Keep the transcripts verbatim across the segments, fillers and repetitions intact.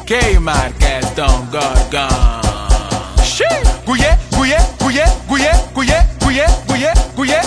Ok, Marqueton Gorgon. Guiê, guiê, guiê, guiê, guiê, guiê, guiê, guiê.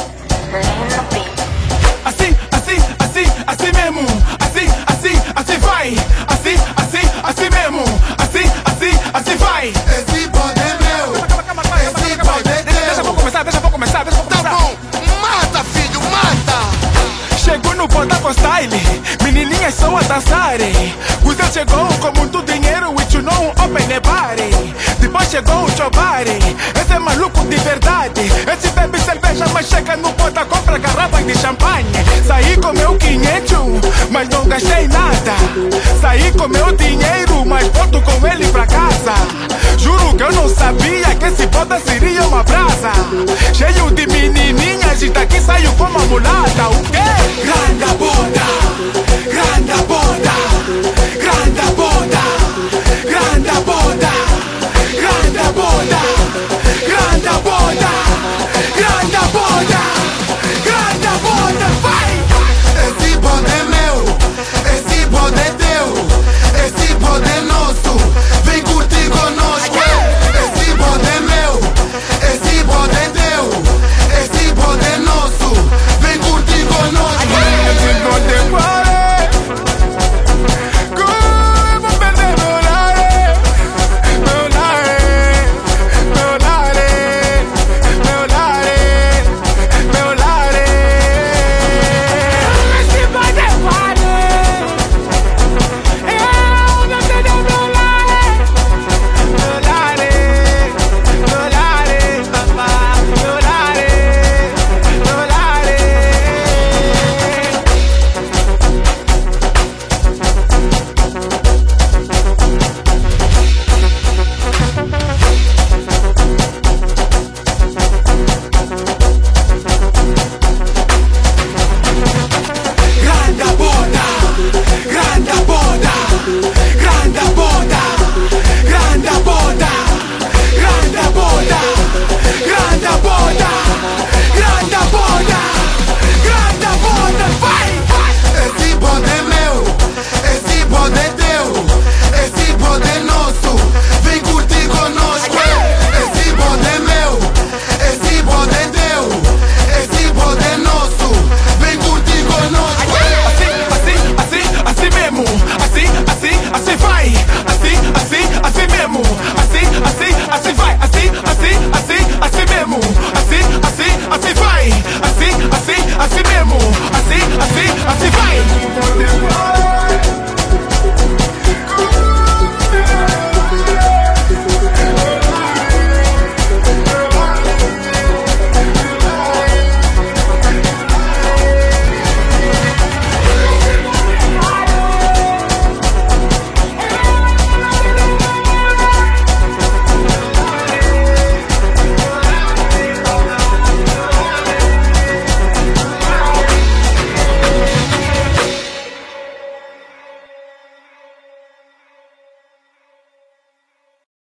Assim, assim, assim, assim mesmo. Assim, assim, assim vai. Assim, assim, assim mesmo. Assim, assim, assim vai. Esse bode é meu. Esse bode é teu. Deixa eu começar, deixa eu começar, deixa eu começar. Tá bom, mata, filho, mata. Chegou no bota com style, menininhas são a dançarem. O Zé chegou com muito dinheiro e tu não open the party. Depois chegou o Chobari, esse é maluco de verdade. Esse bebe cerveja, mas chega no bota, compra garrafa de champanhe. Saí com meu quinhentos, mas não gastei nada. Saí com meu dinheiro, mas volto com ele pra casa. Juro que eu não sabia que esse bota seria uma brasa. Cheio de menininhas e daqui saio como uma mulata. O quê? Grande boda, grande boda, grande boda, grande boda, grande boda, grande boda, grande boda, grande boda, vai! Esse bode é meu. Esse bode é teu. Esse bode é nosso. Vem curtir conosco. Esse bode é meu. Esse bode é teu. Esse bode é nosso. Vem curtir conosco. Esse bode é mole. Como eu vou perder meu lare? Meu lare, meu lare, meu lare, meu lare. Esse bode é mole. Eu vou perder meu lare. Meu lare, meu lare, papá. Meu lare, meu lare. Grande boda, grande boda, grande boda, grande boda, grande boda, grande boda, grande boda, grande boda, vai, vai! Esse bode é meu. Esse bode é teu. Esse bode é nosso. Vem curtir conosco. Esse bode é meu. Esse bode é teu. Esse bode é nosso. Vem curtir conosco. Assim, assim, assim, assim mesmo. Assim, assim, assim vai. Assim, assim, assim mesmo. Assim, assim, assim vai. Assim, assim, assim, assim mesmo. Assim, assim, assim vai. Assim, assim, assim mesmo. Assim, assim, assim vai.